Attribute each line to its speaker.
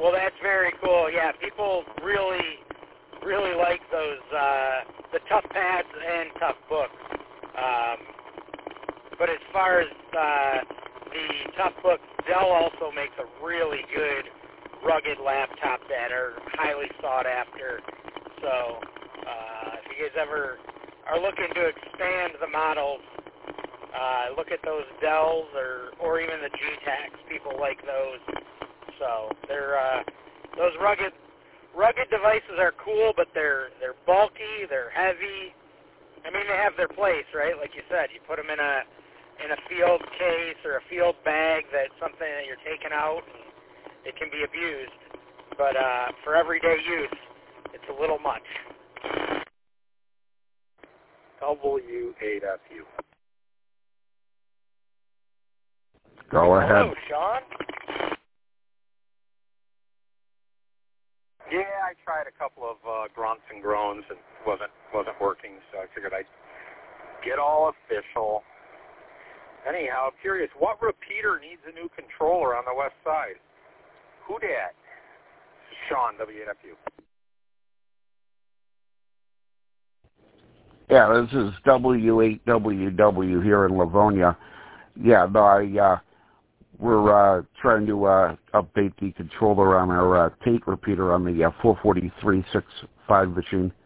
Speaker 1: Well, that's very cool. Yeah, people really like those, the tough pads and tough books. But as far as the tough books, Dell also makes a really good rugged laptop that are highly sought after. So if you guys ever are looking to expand the models, look at those Dells or even the G-Tacs. People like those. So they're those rugged devices are cool, but they're bulky, they're heavy. I mean, they have their place, right? Like you said, you put them in a field case or a field bag that's something that you're taking out, and it can be abused. But for everyday use, it's a little much.
Speaker 2: W8FU.
Speaker 3: Go ahead.
Speaker 1: Hello, Sean.
Speaker 2: Yeah, I tried a couple of grunts and groans and wasn't working, so I figured I'd get all official. Anyhow, I'm curious, what repeater needs a new controller on the west side? Who dat? Sean, W8FU.
Speaker 3: Yeah, this is W8WW here in Livonia. Yeah, no, we're trying to update the controller on our tape repeater on the 443.65 machine.